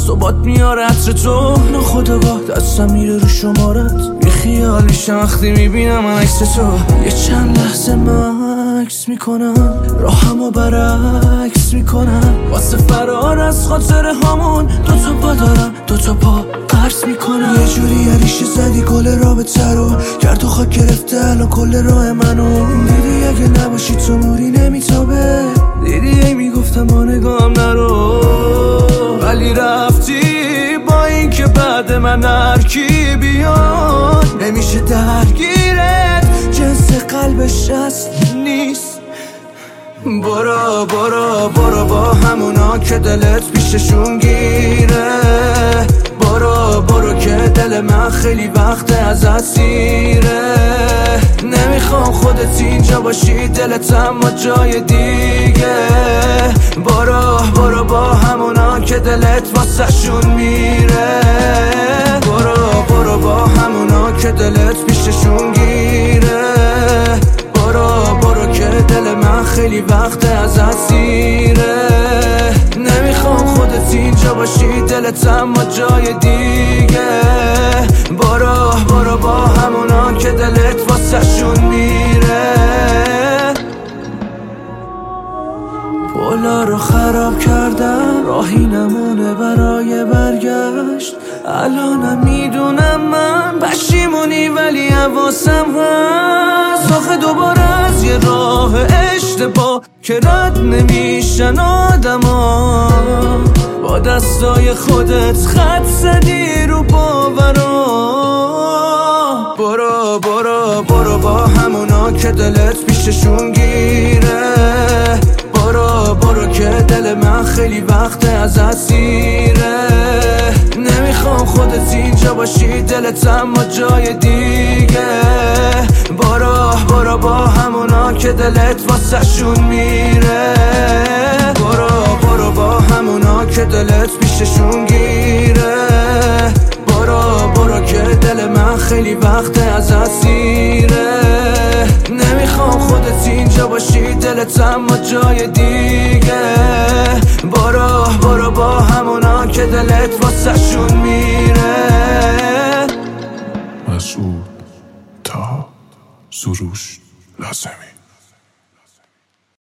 صبات میاره عطر تو، ناخودآگاه دستم میره رو شمارت، بی خیال میشم وقتی میبینم عکس تو. یه چند لحظه مکس میکنم، راهمو برعکس میکنم، واسه فرار از خاطره هامون دوتا پا دارم، دوتا پا قرص میکنم. یه جوری عریشه زدی گل رابطه رو، کرد و خاک گرفته الان کل راه منو. دیدی اگه نباشی تو نوری نمیتابه، دیدی ای میگفتم با نگاهم نرو، ولی رفتی با این که بعد من هرکی بیاد نمیشه درگیرت، جنس قلبش اصل نیست. برو برو برو با همونا که دلت پیششون گیره، برو برو که دل من خیلی وقت از اسیره. نمیخوام خودت اینجا باشی، دلت اما جای دیگه. برو برو با همونا که دلت واسه شون میره، برو برو با همونا که دلت پیششون گیره، برو برو که دل من خیلی وقت از اسیره. نمیخوام خودت اینجا باشی، دلت اما جای دیگه. برو برو با همونا که دلت واسه شون میره. پولا رو خراب کردم، راهی نمونه برای برگشت. الانم میدونم من پشیمونی ولی حواسم هست. آخه دوباره از یه راه اشتباه که رد نمیشن آدما، با دستای خودت خط زدی رو باورا. برو برو برو با همونا که دلت پیششون گیره، برو برو که دل من خیلی وقت از اسیره. نمیخوام خودت اینجا باشی، دلت اما جای دیگه. برو برو با همونا که دلت واسه شون میره، برو برو با همونا که دلت پیششون گیره، برو برو که دل من خیلی وقت از اسیره. نمیخوام خودت اینجا باشی، دلت اما جای دیگه. برو برو با همونا که دلت واسه شون میره. مسعود تا سروش لازمی.